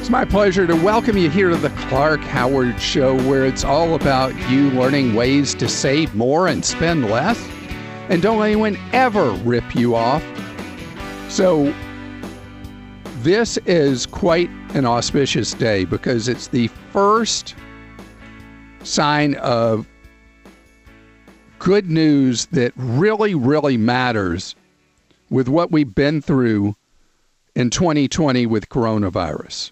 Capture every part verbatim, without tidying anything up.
It's my pleasure to welcome you here to the Clark Howard Show, where it's all about you learning ways to save more and spend less. And don't let anyone ever rip you off. So this is quite an auspicious day because it's the first sign of good news that really, really matters with what we've been through in twenty twenty with coronavirus.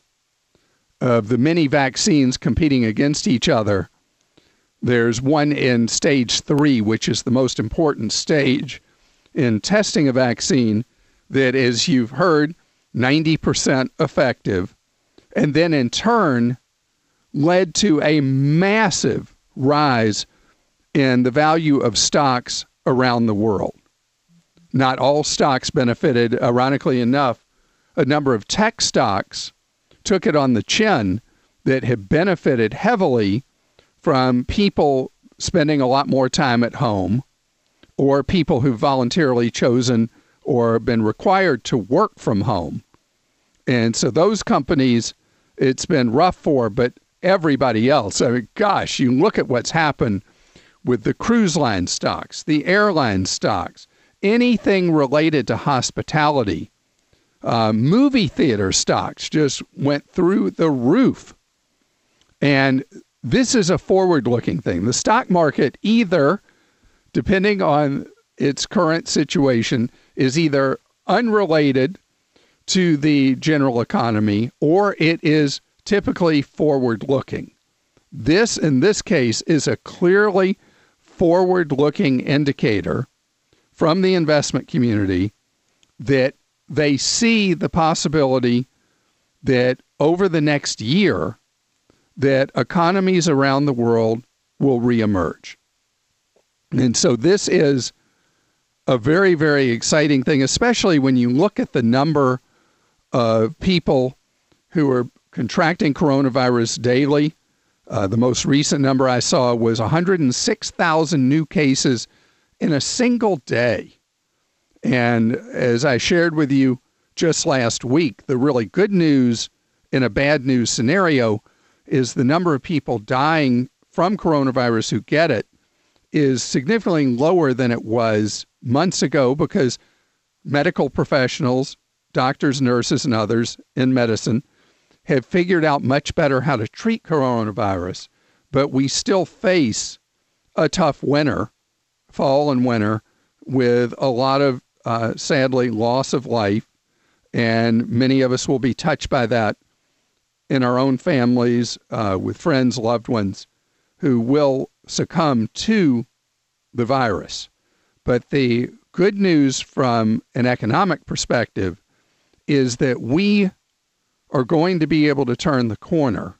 Of the many vaccines competing against each other, there's one in stage three, which is the most important stage in testing a vaccine that, as you've heard, ninety percent effective, and then in turn led to a massive rise in the value of stocks around the world. Not all stocks benefited. Ironically enough, a number of tech stocks took it on the chin that have benefited heavily from people spending a lot more time at home, or people who've voluntarily chosen or been required to work from home. And so those companies, it's been rough for, but everybody else, I mean, gosh, you look at what's happened with the cruise line stocks, the airline stocks, anything related to hospitality. Uh, movie theater stocks just went through the roof. And this is a forward-looking thing. The stock market either, depending on its current situation, is either unrelated to the general economy or it is typically forward-looking. This, in this case, is a clearly forward-looking indicator from the investment community that they see the possibility that over the next year, that economies around the world will reemerge. And so this is a very, very exciting thing, especially when you look at the number of people who are contracting coronavirus daily. Uh, the most recent number I saw was one hundred six thousand new cases in a single day. And as I shared with you just last week, the really good news in a bad news scenario is the number of people dying from coronavirus who get it is significantly lower than it was months ago because medical professionals, doctors, nurses, and others in medicine have figured out much better how to treat coronavirus. But we still face a tough winter, fall and winter, with a lot of Uh, sadly, loss of life, and many of us will be touched by that in our own families, uh, with friends, loved ones who will succumb to the virus. But the good news from an economic perspective is that we are going to be able to turn the corner,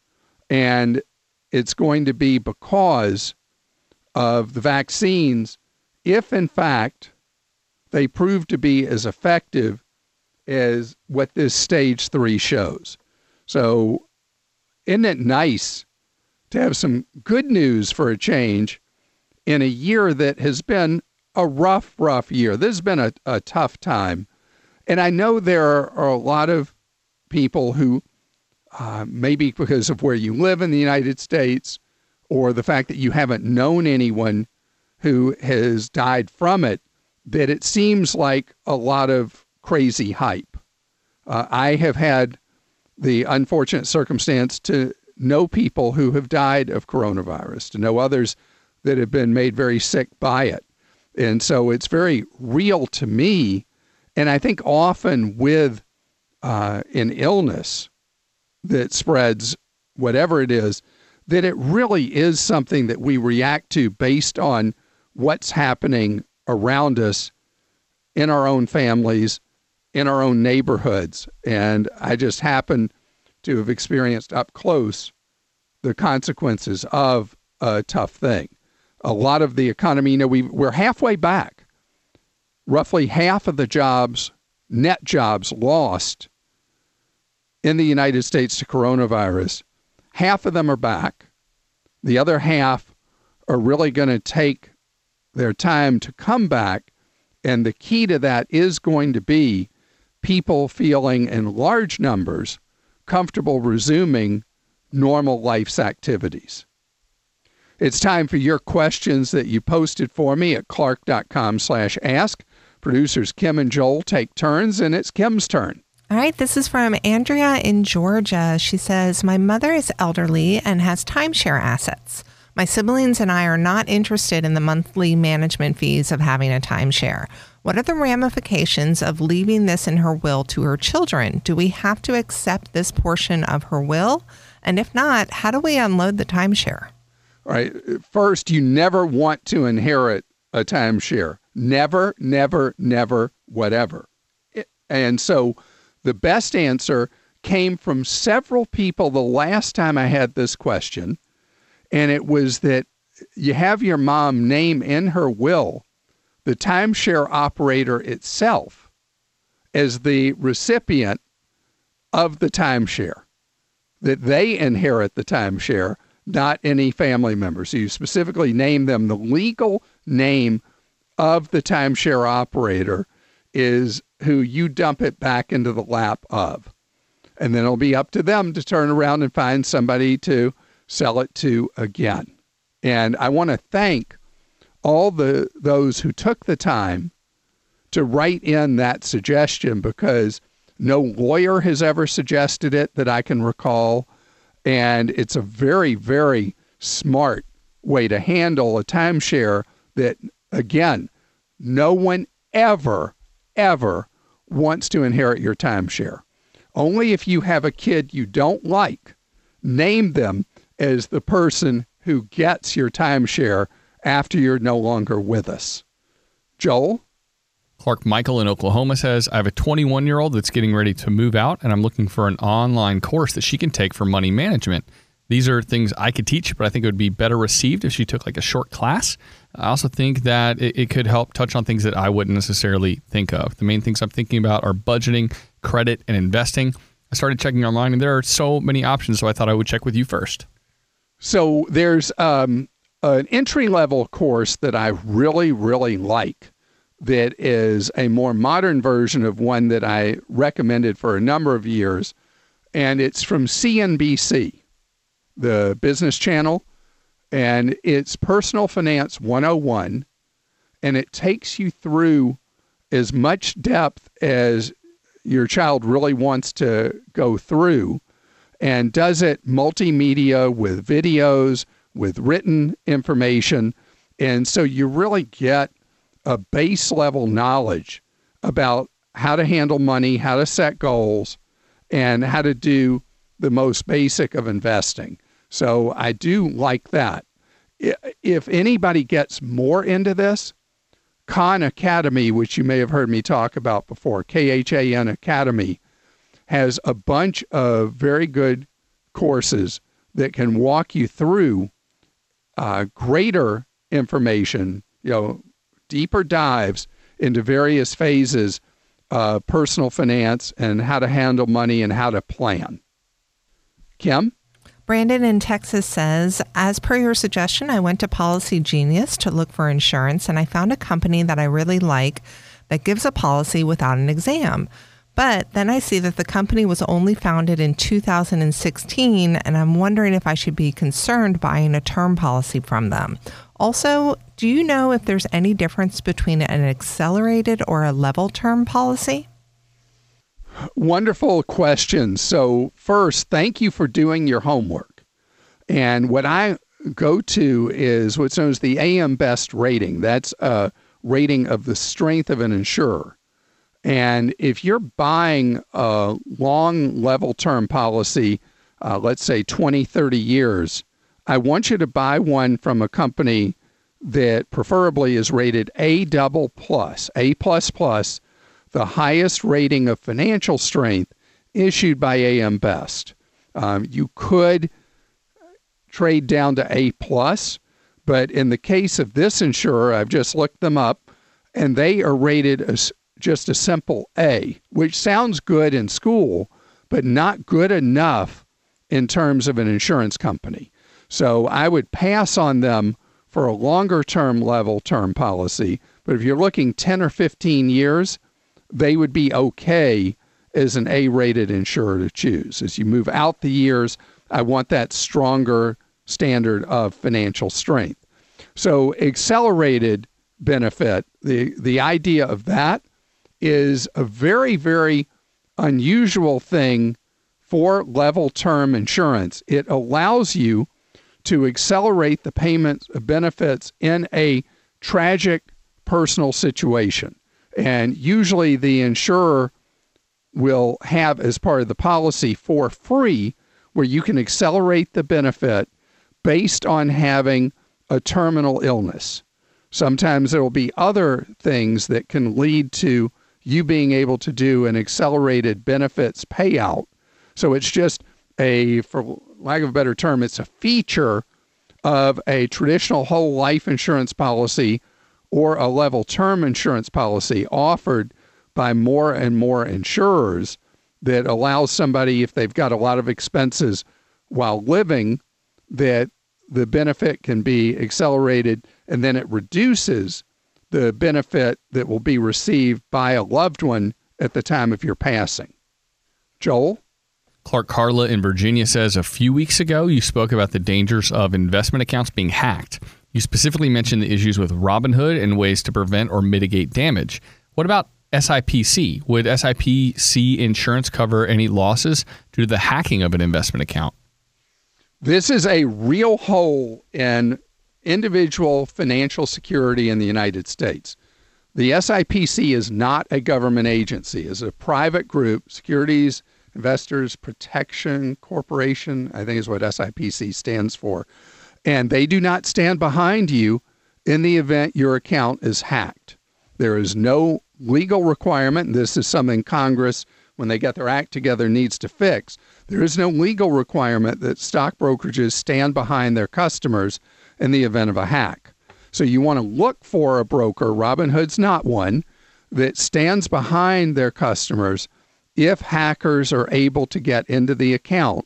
and it's going to be because of the vaccines, if in fact they prove to be as effective as what this stage three shows. So isn't it nice to have some good news for a change in a year that has been a rough, rough year? This has been a, a tough time. And I know there are, are a lot of people who, uh, maybe because of where you live in the United States or the fact that you haven't known anyone who has died from it, that it seems like a lot of crazy hype. Uh, I have had the unfortunate circumstance to know people who have died of coronavirus, to know others that have been made very sick by it. And so it's very real to me. And I think often with uh, an illness that spreads, whatever it is, that it really is something that we react to based on what's happening around us in our own families, in our own neighborhoods. And I just happen to have experienced up close the consequences of a tough thing. A lot of the economy, you know, we, we're halfway back. Roughly half of the jobs, net jobs lost in the United States to coronavirus, half of them are back. The other half are really going to take their time to come back. And the key to that is going to be people feeling in large numbers comfortable resuming normal life's activities. It's time for your questions that you posted for me at clark.com slash ask. Producers Kim and Joel take turns, and it's Kim's turn. All right, this is from Andrea in Georgia. She says, my mother is elderly and has timeshare assets. My siblings and I are not interested in the monthly management fees of having a timeshare. What are the ramifications of leaving this in her will to her children? Do we have to accept this portion of her will? And if not, how do we unload the timeshare? All right. First, you never want to inherit a timeshare. Never, never, never, whatever. And so the best answer came from several people the last time I had this question. And it was that you have your mom name in her will the timeshare operator itself as the recipient of the timeshare, that they inherit the timeshare, not any family members. So you specifically name them. The legal name of the timeshare operator is who you dump it back into the lap of. And then it'll be up to them to turn around and find somebody to sell it to again. And I want to thank all the those who took the time to write in that suggestion, because no lawyer has ever suggested it that I can recall. And it's a very, very smart way to handle a timeshare that, again, no one ever, ever wants to inherit your timeshare. Only if you have a kid you don't like, name them as the person who gets your timeshare after you're no longer with us. Joel? Clark Michael in Oklahoma says, I have a twenty-one-year-old that's getting ready to move out, and I'm looking for an online course that she can take for money management. These are things I could teach, but I think it would be better received if she took like a short class. I also think that it, it could help touch on things that I wouldn't necessarily think of. The main things I'm thinking about are budgeting, credit, and investing. I started checking online, and there are so many options, so I thought I would check with you first. So there's um, an entry-level course that I really, really like that is a more modern version of one that I recommended for a number of years, and it's from C N B C, the business channel, and it's Personal Finance one oh one, and it takes you through as much depth as your child really wants to go through, and does it multimedia with videos, with written information. And so you really get a base level knowledge about how to handle money, how to set goals, and how to do the most basic of investing. So I do like that. If anybody gets more into this, Khan Academy, which you may have heard me talk about before, K H A N Academy, has a bunch of very good courses that can walk you through uh, greater information, you know, deeper dives into various phases of personal finance and how to handle money and how to plan. Kim? Brandon in Texas says, as per your suggestion, I went to Policy Genius to look for insurance, and I found a company that I really like that gives a policy without an exam. But then I see that the company was only founded in two thousand sixteen, and I'm wondering if I should be concerned buying a term policy from them. Also, do you know if there's any difference between an accelerated or a level term policy? Wonderful question. So first, thank you for doing your homework. And what I go to is what's known as the A M Best rating. That's a rating of the strength of an insurer. And if you're buying a long level term policy, uh, let's say twenty, thirty years, I want you to buy one from a company that preferably is rated A double plus, A plus plus, the highest rating of financial strength issued by A M Best. Um, you could trade down to A plus, but in the case of this insurer, I've just looked them up, and they are rated as just a simple A, which sounds good in school, but not good enough in terms of an insurance company. So I would pass on them for a longer term level term policy. But if you're looking ten or fifteen years, they would be okay as an A-rated insurer to choose. As you move out the years, I want that stronger standard of financial strength. So accelerated benefit, the, the idea of that is a very, very unusual thing for level term insurance. It allows you to accelerate the payment of benefits in a tragic personal situation. And usually the insurer will have as part of the policy for free where you can accelerate the benefit based on having a terminal illness. Sometimes there will be other things that can lead to you being able to do an accelerated benefits payout. So it's just a, for lack of a better term, it's a feature of a traditional whole life insurance policy or a level term insurance policy offered by more and more insurers that allows somebody, if they've got a lot of expenses while living, that the benefit can be accelerated, and then it reduces the benefit that will be received by a loved one at the time of your passing. Joel? Clark Carla in Virginia says, a few weeks ago, you spoke about the dangers of investment accounts being hacked. You specifically mentioned the issues with Robinhood and ways to prevent or mitigate damage. What about S I P C? Would S I P C insurance cover any losses due to the hacking of an investment account? This is a real hole in individual financial security in the United States. The S I P C is not a government agency. It's a private group, Securities Investors Protection Corporation, I think is what S I P C stands for. And they do not stand behind you in the event your account is hacked. There is no legal requirement, and this is something Congress, when they get their act together, needs to fix. There is no legal requirement that stock brokerages stand behind their customers in the event of a hack. So you want to look for a broker, Robinhood's not one, that stands behind their customers if hackers are able to get into the account.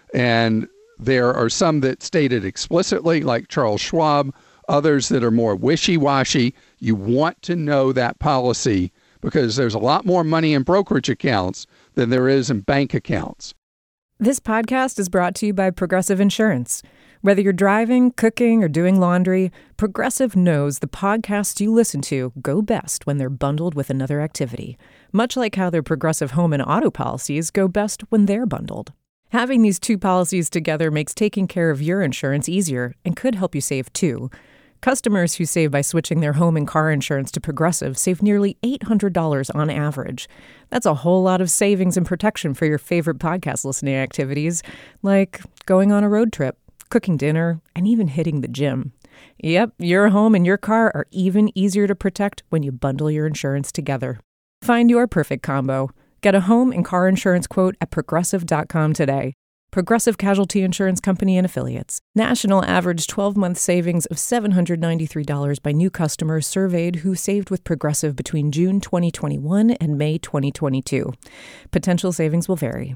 And there are some that state it explicitly, like Charles Schwab, others that are more wishy-washy. You want to know that policy because there's a lot more money in brokerage accounts than there is in bank accounts. This podcast is brought to you by Progressive Insurance. Whether you're driving, cooking, or doing laundry, Progressive knows the podcasts you listen to go best when they're bundled with another activity, much like how their Progressive home and auto policies go best when they're bundled. Having these two policies together makes taking care of your insurance easier and could help you save too. Customers who save by switching their home and car insurance to Progressive save nearly eight hundred dollars on average. That's a whole lot of savings and protection for your favorite podcast listening activities, like going on a road trip, cooking dinner, and even hitting the gym. Yep, your home and your car are even easier to protect when you bundle your insurance together. Find your perfect combo. Get a home and car insurance quote at progressive dot com today. Progressive Casualty Insurance Company and Affiliates. National average twelve-month savings of seven hundred ninety-three dollars by new customers surveyed who saved with Progressive between June twenty twenty-one and May twenty twenty-two. Potential savings will vary.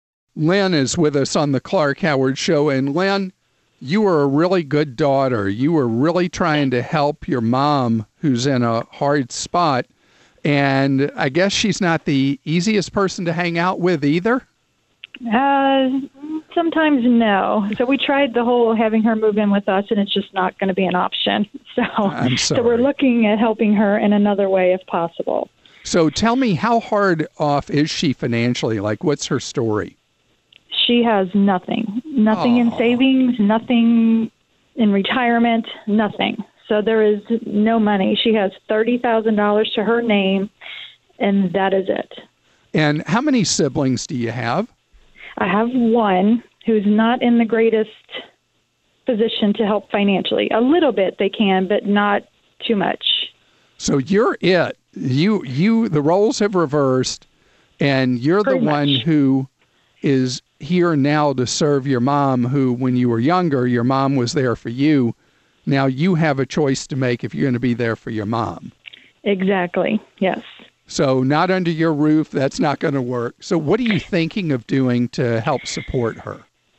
Lynn is with us on the Clark Howard Show. And Lynn, you were a really good daughter. You were really trying to help your mom, who's in a hard spot. And I guess she's not the easiest person to hang out with either? Uh, sometimes no. So we tried the whole having her move in with us, and it's just not going to be an option. So, I'm sorry. So we're looking at helping her in another way if possible. So tell me, how hard off is she financially? Like, what's her story? She has nothing. Nothing Aww. in savings, nothing in retirement, nothing. So there is no money. She has thirty thousand dollars to her name, and that is it. And how many siblings do you have? I have one who's not in the greatest position to help financially. A little bit they can, but not too much. So you're it. You, you, the roles have reversed, and you're Pretty the one much. who is here now to serve your mom, who, when you were younger, your mom was there for you. Now you have a choice to make if you're going to be there for your mom. Exactly, yes. So not under your roof, that's not going to work. So what are you thinking of doing to help support her?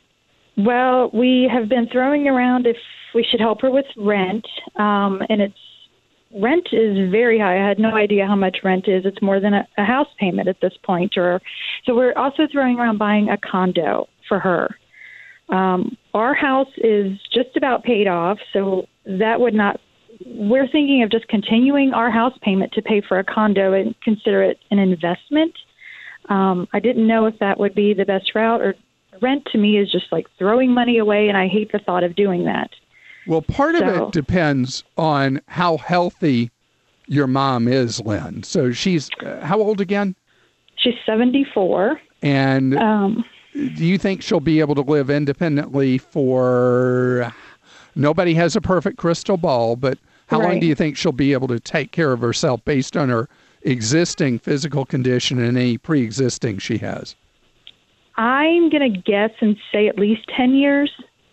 Well, we have been throwing around if we should help her with rent, um, and it's rent is very high. I had no idea how much rent is. It's more than a, a house payment at this point. Or so we're also throwing around buying a condo for her. Um, our house is just about paid off, so that would not. We're thinking of just continuing our house payment to pay for a condo and consider it an investment. Um, I didn't know if that would be the best route, or rent to me is just like throwing money away, and I hate the thought of doing that. Well, part so, of it depends on how healthy your mom is, Lynn. So she's uh, how old again? She's seventy-four. And um, do you think she'll be able to live independently for, nobody has a perfect crystal ball, but how right. long do you think she'll be able to take care of herself based on her existing physical condition and any pre-existing she has? I'm going to guess and say at least ten years.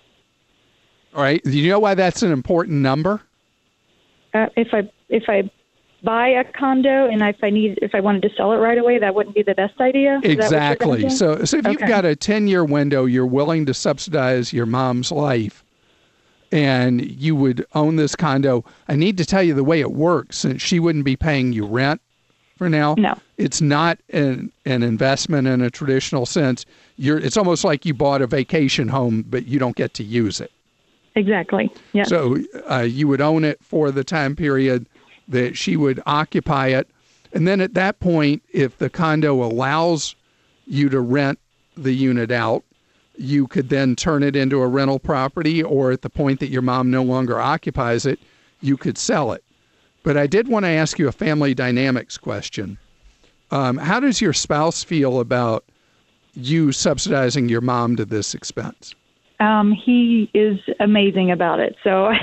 All right. Do you know why that's an important number? Uh, if I if I buy a condo and if I need if I wanted to sell it right away, that wouldn't be the best idea. Is exactly. So, so if okay. you've got a ten-year window, you're willing to subsidize your mom's life, and you would own this condo. I need to tell you the way it works, since she wouldn't be paying you rent for now. No, it's not an an investment in a traditional sense. You're. It's almost like you bought a vacation home, but you don't get to use it. Exactly. Yeah. So uh, you would own it for the time period that she would occupy it. And then at that point, if the condo allows you to rent the unit out, you could then turn it into a rental property, or at the point that your mom no longer occupies it, you could sell it. But I did want to ask you a family dynamics question. Um, how does your spouse feel about you subsidizing your mom to this expense? Um, he is amazing about it. So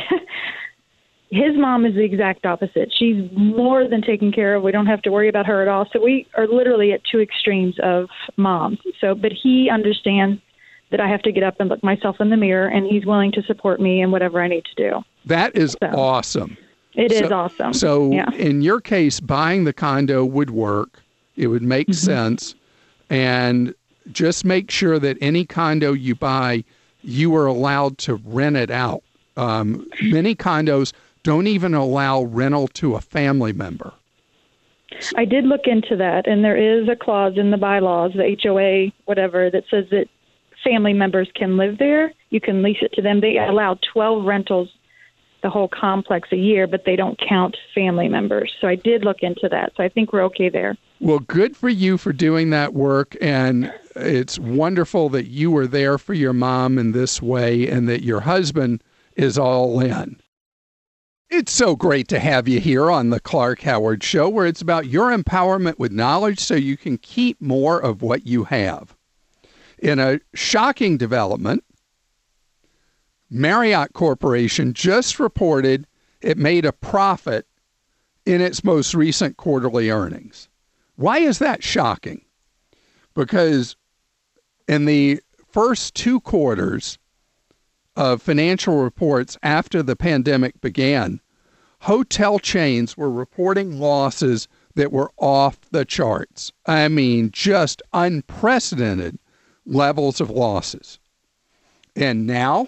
his mom is the exact opposite. She's more than taken care of. We don't have to worry about her at all. So we are literally at two extremes of moms. So, but he understands that I have to get up and look myself in the mirror, and he's willing to support me in whatever I need to do. That is so, awesome. It so, is awesome. So yeah. in your case, buying the condo would work. It would make mm-hmm. sense. And just make sure that any condo you buy, you are allowed to rent it out. Um, many condos don't even allow rental to a family member. I did look into that, and there is a clause in the bylaws, the H O A, whatever, that says that family members can live there. You can lease it to them. They allow twelve rentals, the whole complex, a year, but they don't count family members. So I did look into that. So I think we're okay there. Well, good for you for doing that work, and it's wonderful that you were there for your mom in this way and that your husband is all in. It's so great to have you here on the Clark Howard Show, where it's about your empowerment with knowledge so you can keep more of what you have. In a shocking development, Marriott Corporation just reported it made a profit in its most recent quarterly earnings. Why is that shocking? Because in the first two quarters of financial reports after the pandemic began, hotel chains were reporting losses that were off the charts. I mean, just unprecedented levels of losses. And now,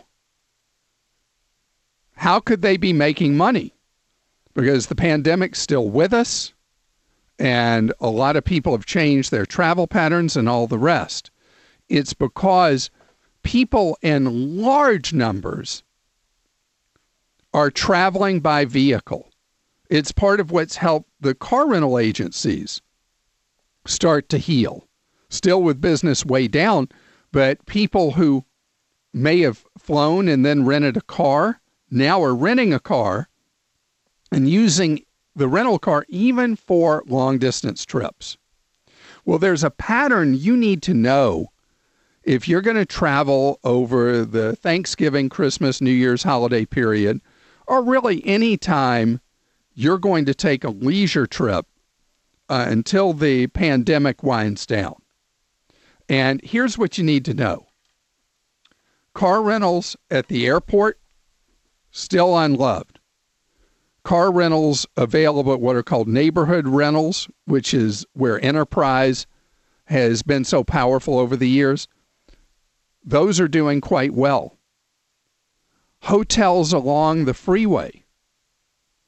how could they be making money? Because the pandemic's still with us, and a lot of people have changed their travel patterns and all the rest. It's because people in large numbers are traveling by vehicle. It's part of what's helped the car rental agencies start to heal. Still with business way down, but people who may have flown and then rented a car now are renting a car and using the rental car even for long-distance trips. Well, there's a pattern you need to know if you're going to travel over the Thanksgiving, Christmas, New Year's holiday period, or really any time you're going to take a leisure trip uh, until the pandemic winds down. And here's what you need to know. Car rentals at the airport, still unloved. Car rentals available at what are called neighborhood rentals, which is where Enterprise has been so powerful over the years. Those are doing quite well. Hotels along the freeway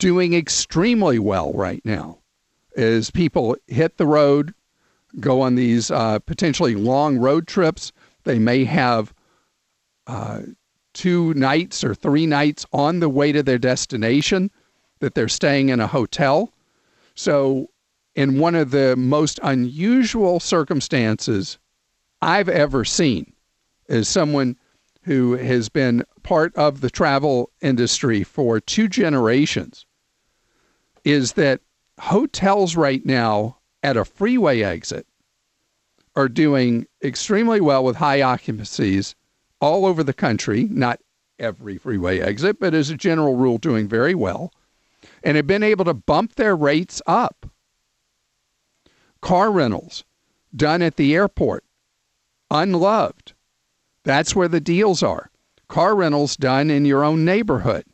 doing extremely well right now as people hit the road, go on these uh, potentially long road trips. They may have uh, two nights or three nights on the way to their destination that they're staying in a hotel. So in one of the most unusual circumstances I've ever seen, as someone who has been part of the travel industry for two generations, is that hotels right now at a freeway exit are doing extremely well with high occupancies all over the country, not every freeway exit, but as a general rule, doing very well, and have been able to bump their rates up. Car rentals done at the airport, unloved. That's where the deals are. Car rentals done in your own neighborhood.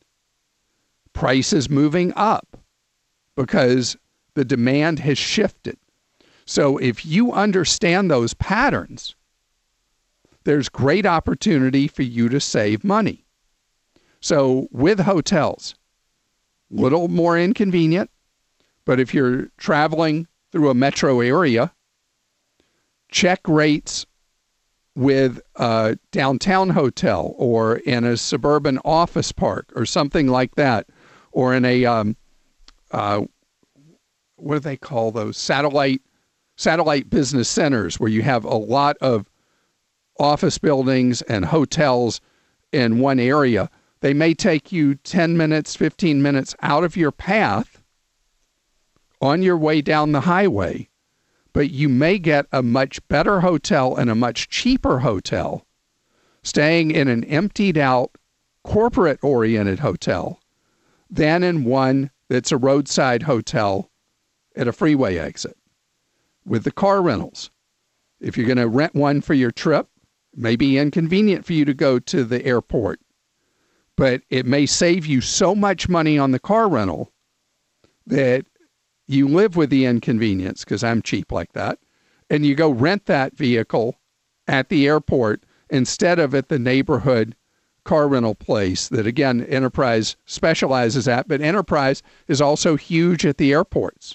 Prices moving up because the demand has shifted. So if you understand those patterns, there's great opportunity for you to save money. So with hotels, little more inconvenient, but if you're traveling through a metro area, check rates with a downtown hotel or in a suburban office park or something like that, or in a, um, uh, what do they call those, satellite satellite business centers where you have a lot of office buildings and hotels in one area. They may take you ten minutes, fifteen minutes out of your path on your way down the highway, but you may get a much better hotel and a much cheaper hotel staying in an emptied out corporate-oriented hotel than in one that's a roadside hotel at a freeway exit. With the car rentals, if you're going to rent one for your trip, it may be inconvenient for you to go to the airport, but it may save you so much money on the car rental that you live with the inconvenience, because I'm cheap like that, and you go rent that vehicle at the airport instead of at the neighborhood car rental place that, again, Enterprise specializes at, but Enterprise is also huge at the airports.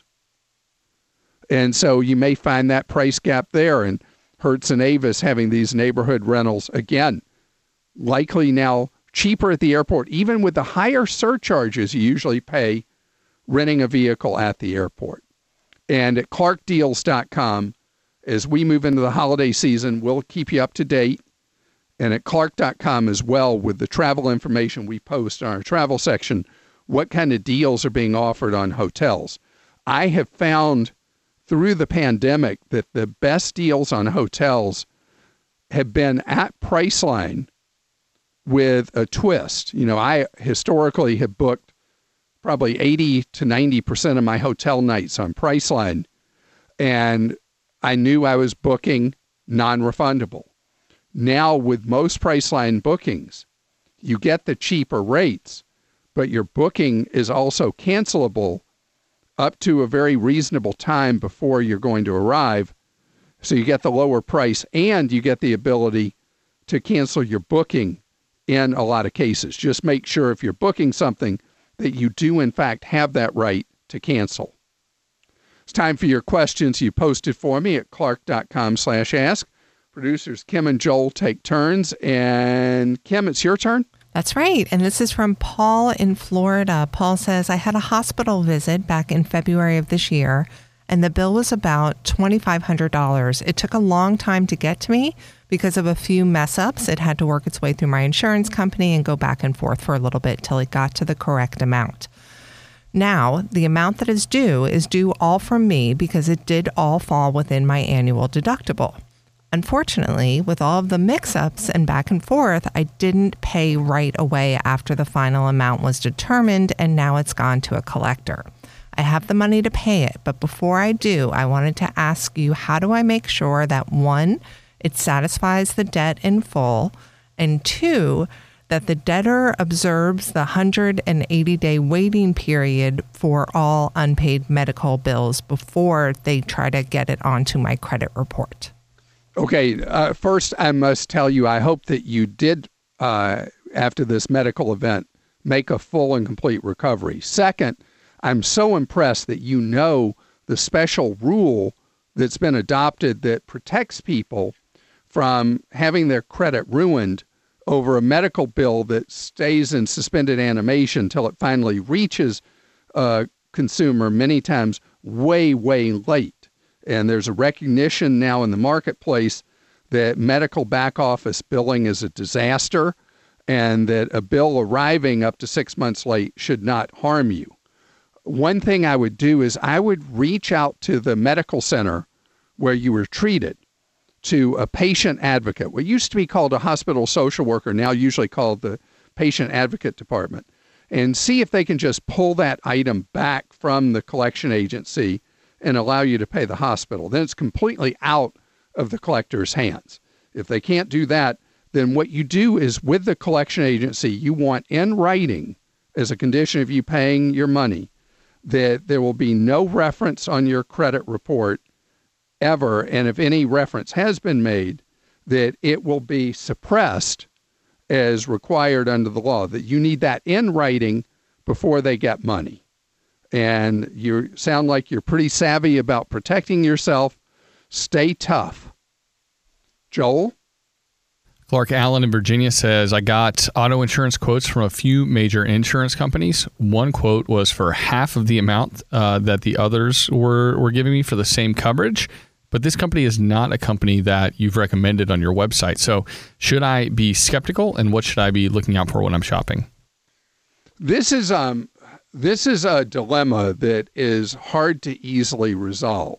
And so you may find that price gap there, and Hertz and Avis having these neighborhood rentals, again, likely now cheaper at the airport, even with the higher surcharges you usually pay renting a vehicle at the airport. And at clark deals dot com, as we move into the holiday season, we'll keep you up to date. And at clark dot com as well, with the travel information we post on our travel section, what kind of deals are being offered on hotels. I have found through the pandemic that the best deals on hotels have been at Priceline with a twist. You know, I historically have booked probably eighty to ninety percent of my hotel nights on Priceline, and I knew I was booking non-refundable. Now with most Priceline bookings, you get the cheaper rates, but your booking is also cancelable up to a very reasonable time before you're going to arrive. So you get the lower price and you get the ability to cancel your booking in a lot of cases. Just make sure if you're booking something that you do in fact have that right to cancel. It's time for your questions you posted for me at clark dot com slash ask. Producers Kim and Joel take turns. And Kim, it's your turn. That's right. And this is from Paul in Florida. Paul says, I had a hospital visit back in February of this year, and the bill was about twenty-five hundred dollars. It took a long time to get to me because of a few mess ups. It had to work its way through my insurance company and go back and forth for a little bit till it got to the correct amount. Now, the amount that is due is due all from me because it did all fall within my annual deductible. Unfortunately, with all of the mix-ups and back and forth, I didn't pay right away after the final amount was determined, and now it's gone to a collector. I have the money to pay it, but before I do, I wanted to ask you, how do I make sure that, one, it satisfies the debt in full, and two, that the debtor observes the one hundred eighty day waiting period for all unpaid medical bills before they try to get it onto my credit report? Okay, uh, first I must tell you, I hope that you did, uh, after this medical event, make a full and complete recovery. Second, I'm so impressed that you know the special rule that's been adopted that protects people from having their credit ruined over a medical bill that stays in suspended animation until it finally reaches a consumer many times way, way late. And there's a recognition now in the marketplace that medical back office billing is a disaster and that a bill arriving up to six months late should not harm you. One thing I would do is I would reach out to the medical center where you were treated, to a patient advocate, what used to be called a hospital social worker, now usually called the patient advocate department, and see if they can just pull that item back from the collection agency and allow you to pay the hospital. Then it's completely out of the collector's hands. If they can't do that, then what you do is with the collection agency, you want in writing as a condition of you paying your money that there will be no reference on your credit report ever, and if any reference has been made, that it will be suppressed as required under the law, that you need that in writing before they get money. And you sound like you're pretty savvy about protecting yourself. Stay tough. Joel? Clark Allen in Virginia says, I got auto insurance quotes from a few major insurance companies. One quote was for half of the amount uh, that the others were, were giving me for the same coverage. But this company is not a company that you've recommended on your website. So should I be skeptical, and what should I be looking out for when I'm shopping? This is um this is a dilemma that is hard to easily resolve.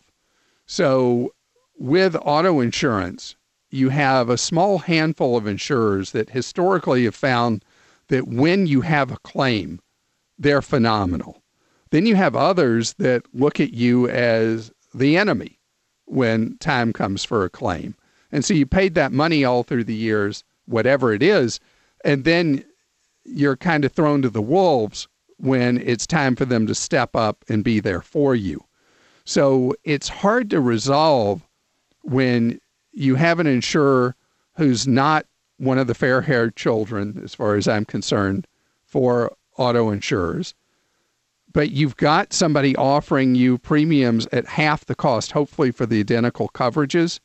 So with auto insurance, you have a small handful of insurers that historically have found that when you have a claim, they're phenomenal. Then you have others that look at you as the enemy when time comes for a claim. And so you paid that money all through the years, whatever it is, and then you're kind of thrown to the wolves when it's time for them to step up and be there for you. So it's hard to resolve when you have an insurer who's not one of the fair-haired children, as far as I'm concerned, for auto insurers, but you've got somebody offering you premiums at half the cost, hopefully for the identical coverages.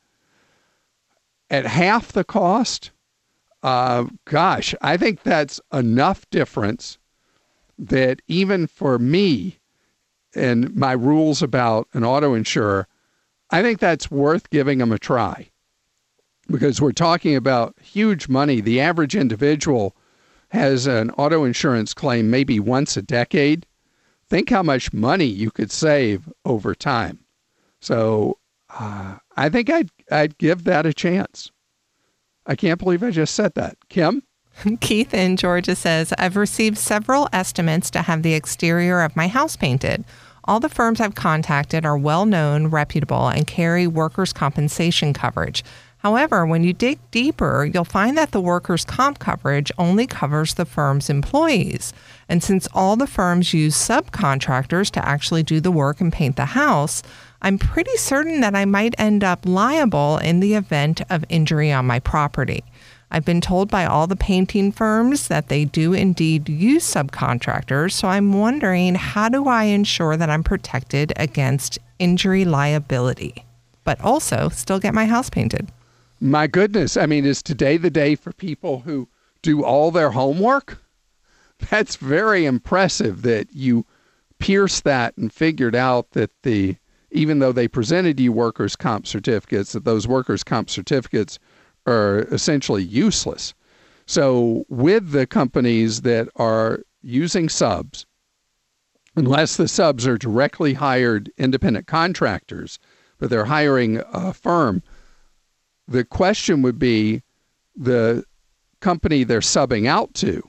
At half the cost, uh, gosh, I think that's enough difference that even for me and my rules about an auto insurer, I think that's worth giving them a try. Because we're talking about huge money. The average individual has an auto insurance claim maybe once a decade. Think how much money you could save over time. So uh, I think I'd, I'd give that a chance. I can't believe I just said that. Kim? Keith in Georgia says, I've received several estimates to have the exterior of my house painted. All the firms I've contacted are well-known, reputable, and carry workers' compensation coverage. However, when you dig deeper, you'll find that the workers' comp coverage only covers the firm's employees. And since all the firms use subcontractors to actually do the work and paint the house, I'm pretty certain that I might end up liable in the event of injury on my property. I've been told by all the painting firms that they do indeed use subcontractors, so I'm wondering, how do I ensure that I'm protected against injury liability, but also still get my house painted? My goodness. I mean, is today the day for people who do all their homework? That's very impressive that you pierced that and figured out that the, even though they presented you workers' comp certificates, that those workers' comp certificates are essentially useless. So with the companies that are using subs, unless the subs are directly hired independent contractors, but they're hiring a firm, the question would be the company they're subbing out to,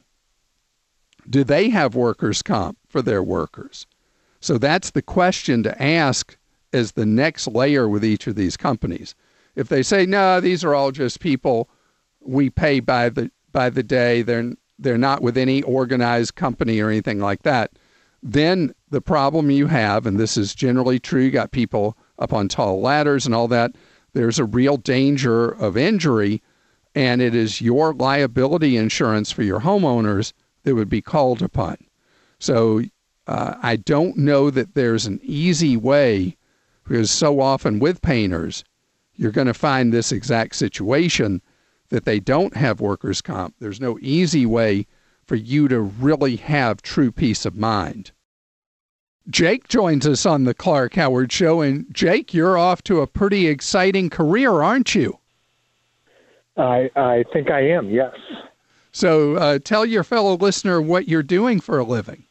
do they have workers' comp for their workers? So that's the question to ask as the next layer with each of these companies. If they say, no, these are all just people we pay by the by the day, they're they're not with any organized company or anything like that, then the problem you have, and this is generally true, you got people up on tall ladders and all that, there's a real danger of injury, and it is your liability insurance for your homeowners that would be called upon. So uh, I don't know that there's an easy way, because so often with painters, you're going to find this exact situation that they don't have workers' comp. There's no easy way for you to really have true peace of mind. Jake joins us on the Clark Howard Show, and Jake, you're off to a pretty exciting career, aren't you? I I think I am, yes. So uh, tell your fellow listener what you're doing for a living.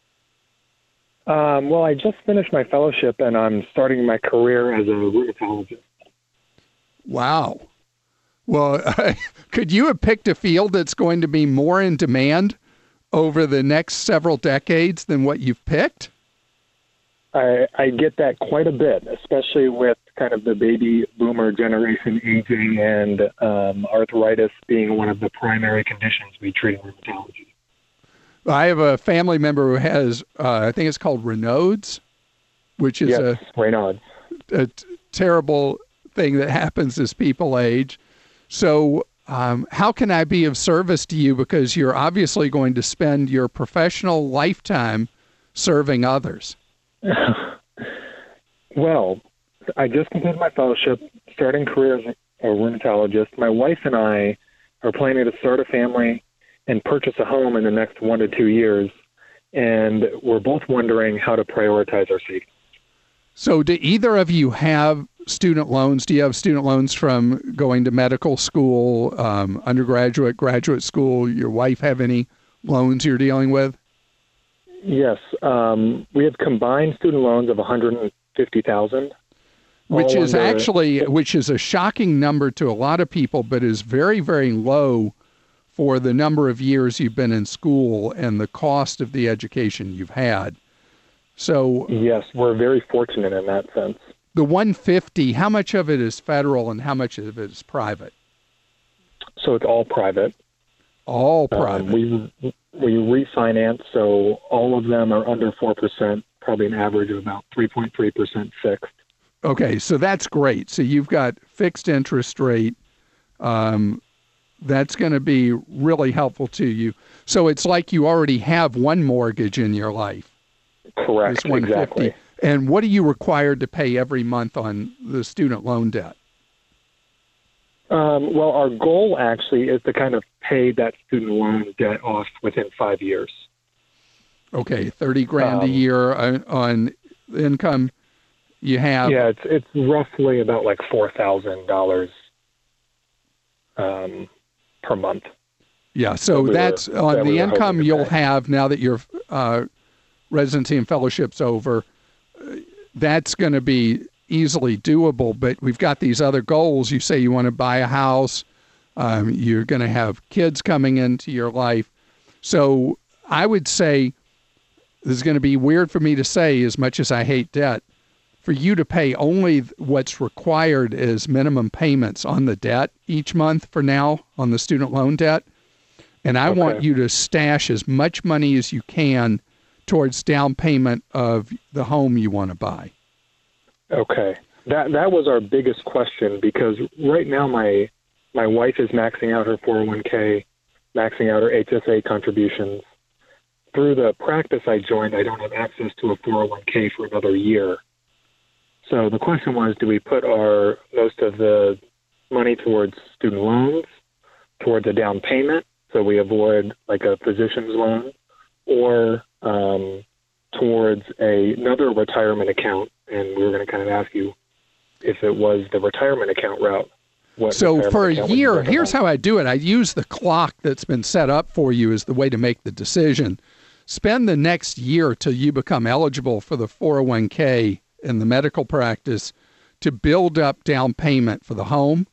Um, well, I just finished my fellowship, and I'm starting my career as a rheumatologist. Wow. Well, uh, could you have picked a field that's going to be more in demand over the next several decades than what you've picked? I, I get that quite a bit, especially with kind of the baby boomer generation aging and um, arthritis being one of the primary conditions we treat in rheumatology. I have a family member who has, uh, I think it's called Raynaud's, which is yes, a, Raynaud's. a t- terrible thing that happens as people age. So um, how can I be of service to you? Because you're obviously going to spend your professional lifetime serving others. Well, I just completed my fellowship, starting career as a rheumatologist. My wife and I are planning to start a family and purchase a home in the next one to two years, and we're both wondering how to prioritize our savings. So do either of you have student loans? Do you have student loans from going to medical school, um, undergraduate, graduate school? Your wife have any loans you're dealing with? Yes, um, we have combined student loans of one hundred fifty thousand dollars. Which is under, actually, which is a shocking number to a lot of people, but is very, very low for the number of years you've been in school and the cost of the education you've had. So yes, we're very fortunate in that sense. The one hundred fifty, how much of it is federal and how much of it is private? So it's all private. All private. Um, we we refinance, so all of them are under four percent, probably an average of about three point three percent fixed. Okay, so that's great. So you've got fixed interest rate. Um, that's going to be really helpful to you. So it's like you already have one mortgage in your life. Correct, exactly. And what are you required to pay every month on the student loan debt? Um, well, our goal actually is to kind of pay that student loan debt off within five years. Okay, thirty grand um, a year on, on income you have. Yeah, it's it's roughly about like four thousand dollars um, per month. Yeah, so that that's we were, on that the we income you'll pay. have now that your uh, residency and fellowship's over. That's going to be easily doable, but we've got these other goals. You say you want to buy a house. Um, you're going to have kids coming into your life. So I would say, this is going to be weird for me to say as much as I hate debt, for you to pay only what's required as minimum payments on the debt each month for now on the student loan debt. And I Okay. want you to stash as much money as you can towards down payment of the home you want to buy. Okay. That that was our biggest question, because right now my my wife is maxing out her four oh one k, maxing out her H S A contributions. Through the practice I joined, I don't have access to a four oh one k for another year. So the question was, do we put our most of the money towards student loans, towards a down payment, so we avoid like a physician's loan, or um, towards a, another retirement account? And we were going to kind of ask you if it was the retirement account route. What So for a account would you year, recommend? here's how I do it. I use the clock that's been set up for you as the way to make the decision. Spend the next year till you become eligible for the four oh one k in the medical practice to build up down payment for the home,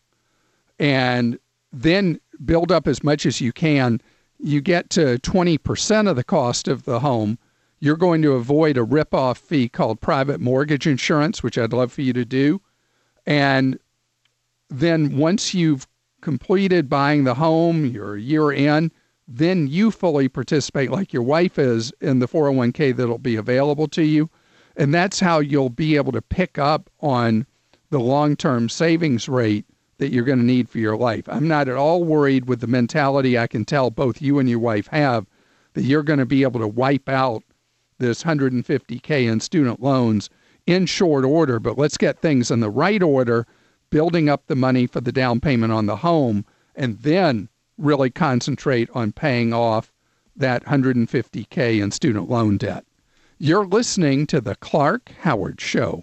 and then build up as much as you can. You get to twenty percent of the cost of the home. You're going to avoid a rip-off fee called private mortgage insurance, which I'd love for you to do. And then once you've completed buying the home, you're a year in, then you fully participate like your wife is in the four oh one k that'll be available to you. And that's how you'll be able to pick up on the long-term savings rate that you're going to need for your life. I'm not at all worried with the mentality I can tell both you and your wife have that you're going to be able to wipe out this one hundred fifty K in student loans in short order. But let's get things in the right order, building up the money for the down payment on the home, and then really concentrate on paying off that one hundred fifty K in student loan debt. You're listening to The Clark Howard Show.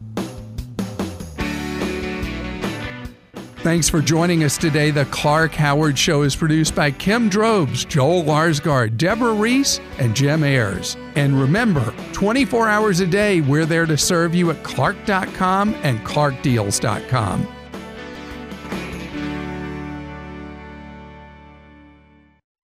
Thanks for joining us today. The Clark Howard Show is produced by Kim Drobes, Joel Larsgaard, Deborah Reese, and Jim Ayers. And remember, twenty-four hours a day, we're there to serve you at clark dot com and clark deals dot com.